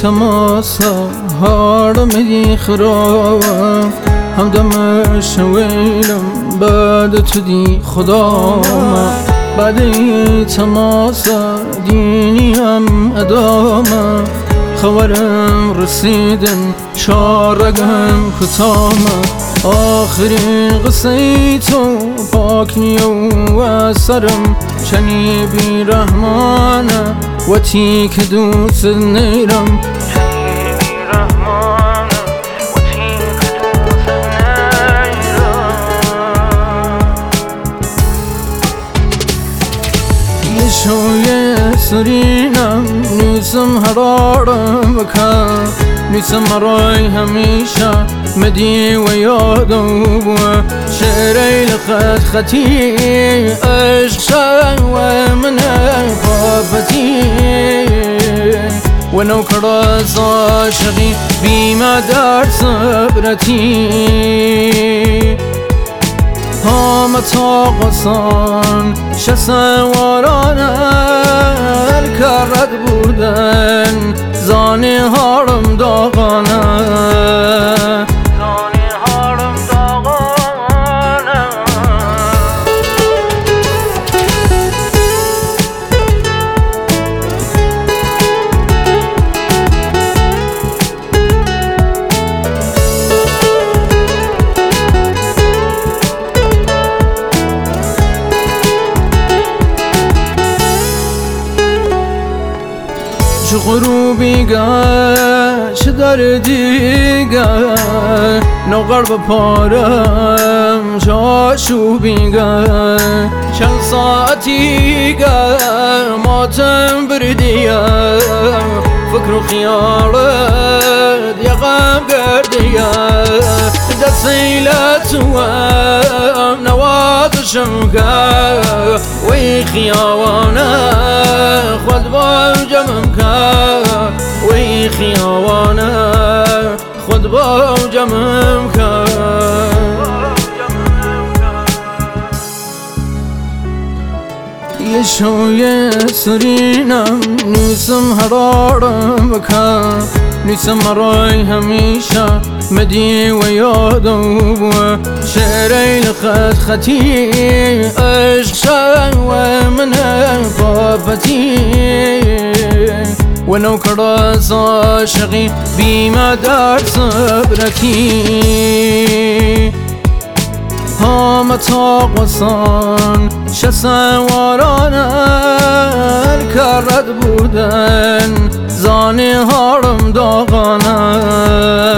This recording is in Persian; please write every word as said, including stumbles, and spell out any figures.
تماس هارم خراب همدم شویلم بعد تو دی خدا بعد تماس دینیم ادام خبرم رسیدن شارگم کتام آخرین قصه تو پاکی و سرم چنی بی رحمانه و تی که دوست نیرم شوی سرینم نیسم هرارم بکن نیسم رای همیشه مدی و یادم شعری لقد خطی عشق شای و من خافتی و نوکراز عاشقی بیما در صبرتی هم تاقصان شسواران الکرد بودن زانی هارم داغانه زانی هارم داغانه چه غروبی گه چه دردی گه نوغر بپارم چه آشوبی گه چند ساعتی گه ماتم بردیم فکر و خیالت یقم گردیم دستیلت و نوازشم که وی خیاوانه خود با جمم که وی خیاوانه خود با جمم که یه شوی سرینم نیسم هرارم بکن نیسم رای همیشه مدی و یادم شعری لقد خطی عشق شای و من خافتی و نوکراز عاشقی بیما در صبرتی هم تاقصان شسواران الکرد بودن زانی هارم داغانه